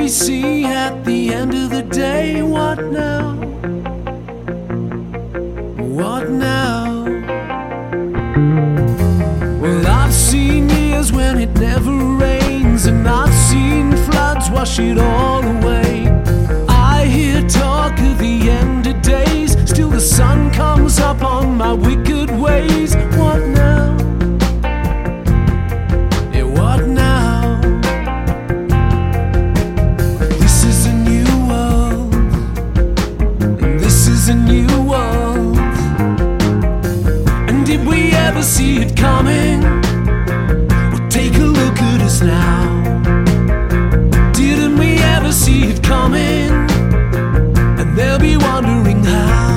we see at the end of the day? What now? What now? Well, I've seen years when it never rains, and I've seen floods wash it all away. I hear talk of the end of days, still the sun comes up on my wicked ways. What now? Yeah, what now? This is a new world, and this is a new world. And did we ever see it coming? Well, take a look at us now. Didn't we ever see it coming? And they'll be wondering how.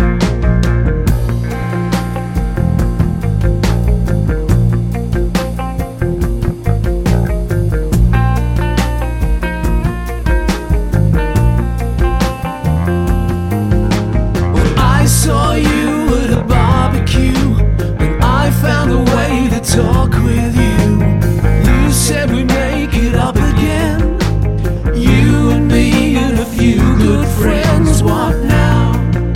Well, I saw you at a barbecue, and I found a way to talk with you. You said we'd make it up again, you and me and a few good friends. What now?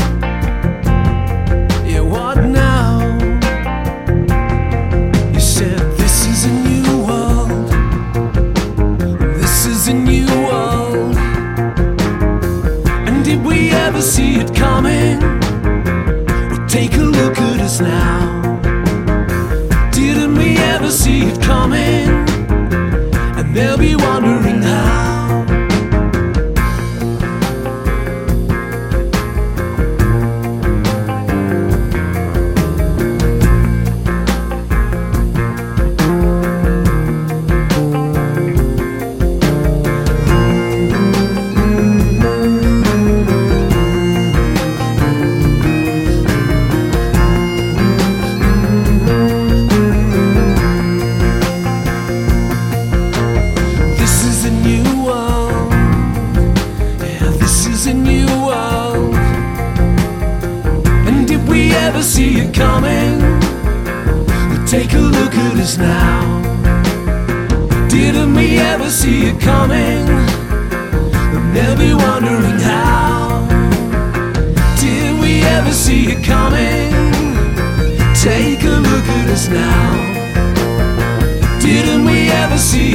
Yeah, what now? You said this is a new world, this is a new world. And did we ever see it coming? Well, take a look at us now. Didn't we ever see it coming? And they'll be wondering how. This is a new world, yeah, this is a new world. And did we ever see it coming? Well, take a look at us now. Didn't we ever see it coming? And they'll be wondering how. Did we ever see it coming? Take a look at us now. Didn't we ever see